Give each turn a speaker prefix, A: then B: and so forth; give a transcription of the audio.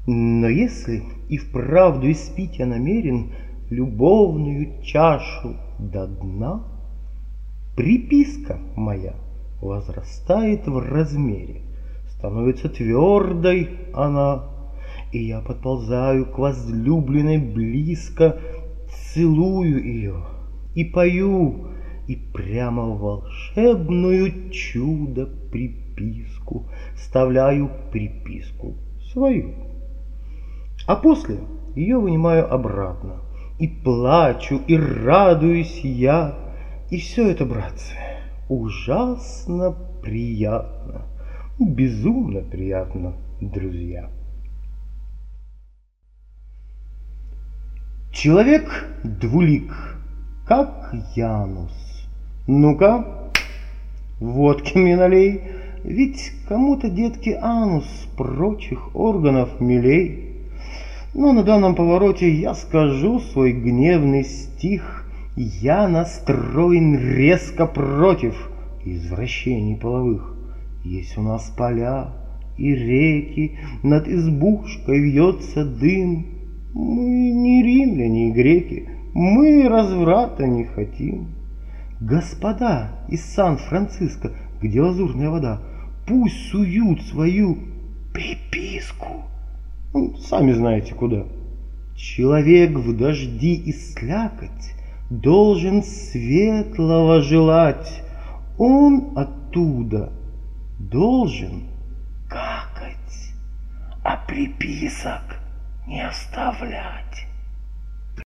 A: Но если и вправду испить я намерен любовную чашу до дна, приписка моя возрастает в размере, становится твердой она, и я подползаю к возлюбленной близко, целую ее и пою, и прямо в волшебную чудо-приписку вставляю приписку свою. А после ее вынимаю обратно, и плачу, и радуюсь я. И все это, братцы, ужасно приятно, безумно приятно, друзья. Человек двулик, как Янус. Ну-ка, водки мне налей, ведь кому-то, детки, анус прочих органов милей. Но на данном повороте я скажу свой гневный стих. Я настроен резко против извращений половых. Есть у нас поля и реки, над избушкой вьется дым. Мы не римляне и греки, мы разврата не хотим. Господа из Сан-Франциско, где лазурная вода, пусть суют свою приписку. Сами знаете куда. Человек в дожди и слякоть должен светлого желать. Он оттуда должен какать, а приписок не оставлять.